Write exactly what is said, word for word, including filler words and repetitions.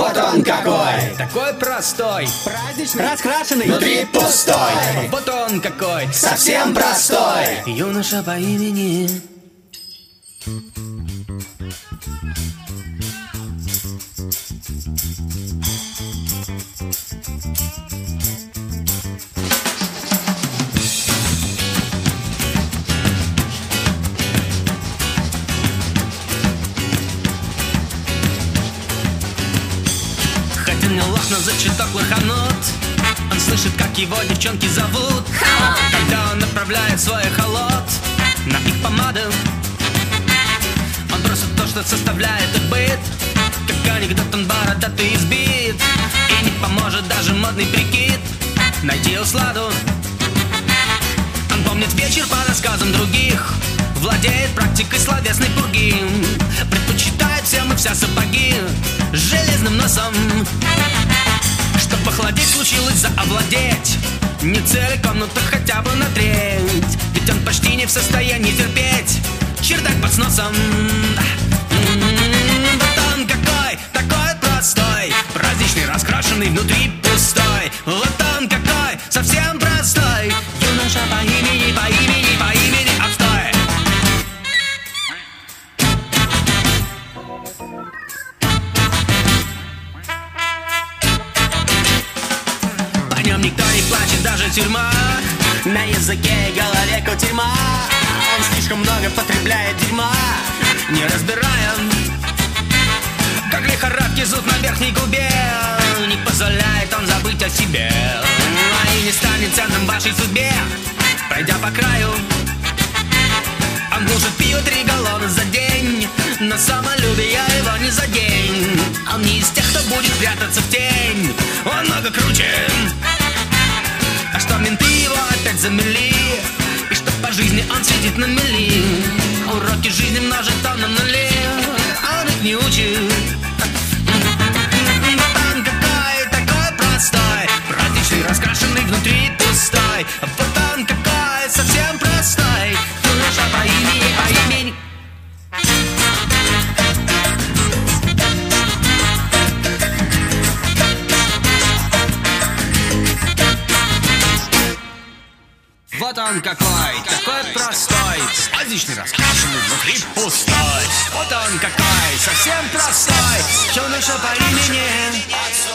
Вот он какой, такой простой, праздничный, раскрашенный, внутри пустой. Вот он какой, совсем простой юноша по имени. Хотя не ложно зачиток лоханут, он слышит, как его девчонки зовут. Когда он направляет свой холод на их помады, он бросит то, что составляет их быт. Как анекдот, он бородатый избит, и не поможет даже модный прикид найти усладу. Он помнит вечер по рассказам других, владеет практикой словесной пурги, предпочитает всем и вся сапоги с железным носом. Чтоб похолодеть, случилось заовладеть не целиком, но так хотя бы на треть. Ведь он почти не в состоянии терпеть чердак под сносом. Вот он какой, такой простой, праздничный, раскрашенный, внутри пустой. Вот он какой, совсем простой, юноша по имени, по имени, по имени Отстой. По нем никто не плачет, даже тюрьма, на языке и голове кутерьма. Он слишком много потребляет дерьма, не разбирая, как лихорадки зуд на верхней губе. Не позволяет он забыть о себе, а и не станет ценным вашей судьбе. Пройдя по краю, он глушит пиво три галлона за день, но самолюбие его не за день. Он не из тех, кто будет прятаться в тень, он много круче. А что менты его опять замели, и что по жизни он сидит на мели. Уроки жизни множит он на нуле, он их не учит. Вот он какой, такой простой, праздничный, раскрашенный, внутри пустой. Вот он какой, совсем простой, юноша по имени, по имени. Вот он какой, такой простой, праздничный, раскрашенный, внутри пустой. Вот он какой, совсем простой, юноша по имени